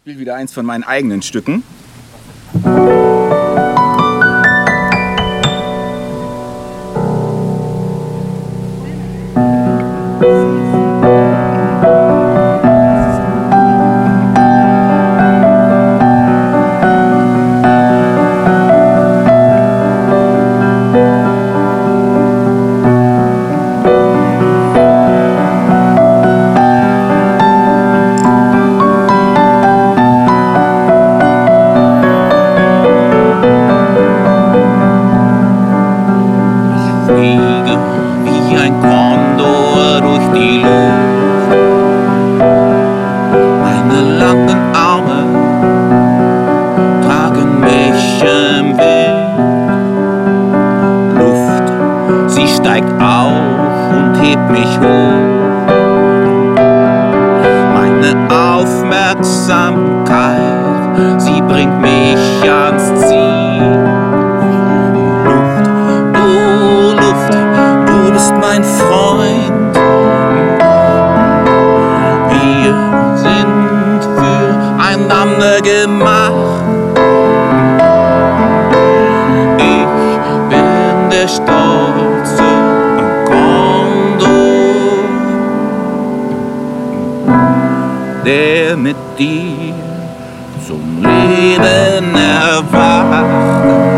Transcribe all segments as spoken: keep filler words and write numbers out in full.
spiele wieder eins von meinen eigenen Stücken. Fliege wie ein Kondor durch die Luft. Meine langen Arme tragen mich im Wind. Luft, sie steigt auf und hebt mich hoch. Meine Aufmerksamkeit, sie bringt mich ans Ziel. Mein Freund, wir sind füreinander gemacht. Ich bin der stolze Kondor, der mit dir zum Leben erwacht.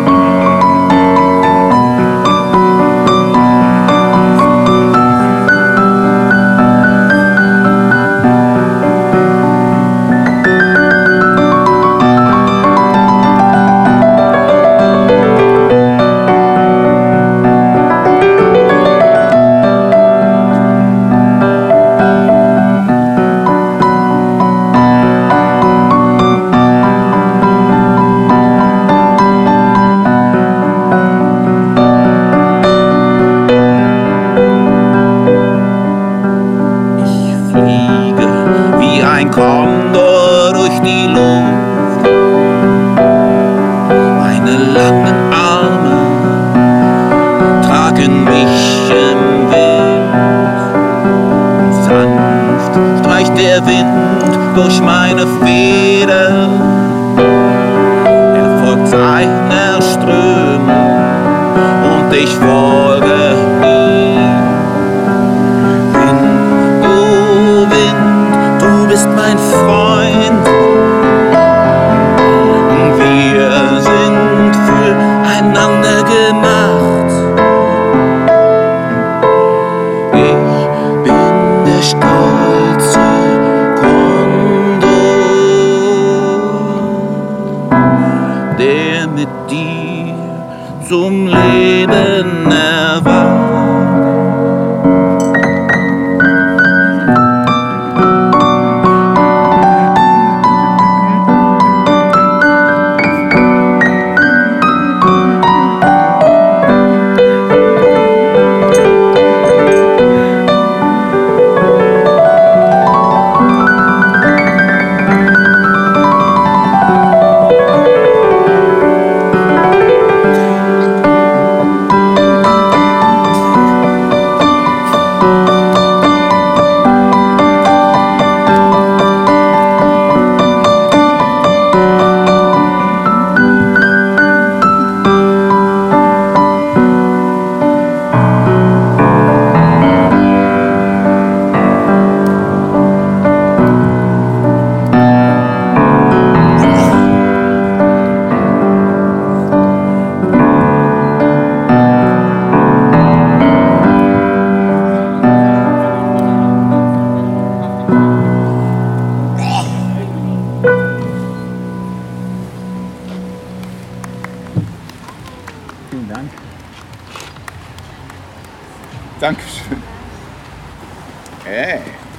Ein Kondor durch die Luft. Meine langen Arme tragen mich im Wind. Sanft streicht der Wind durch meine Feder. Er folgt seiner Strömung und ich folge ihm. Wind, oh Wind, du bist mein Freund. Wir sind füreinander gemacht. Ich bin der stolze Kondor, der mit dir zum Leben erwacht. Vielen Dank. Dankeschön. Hey.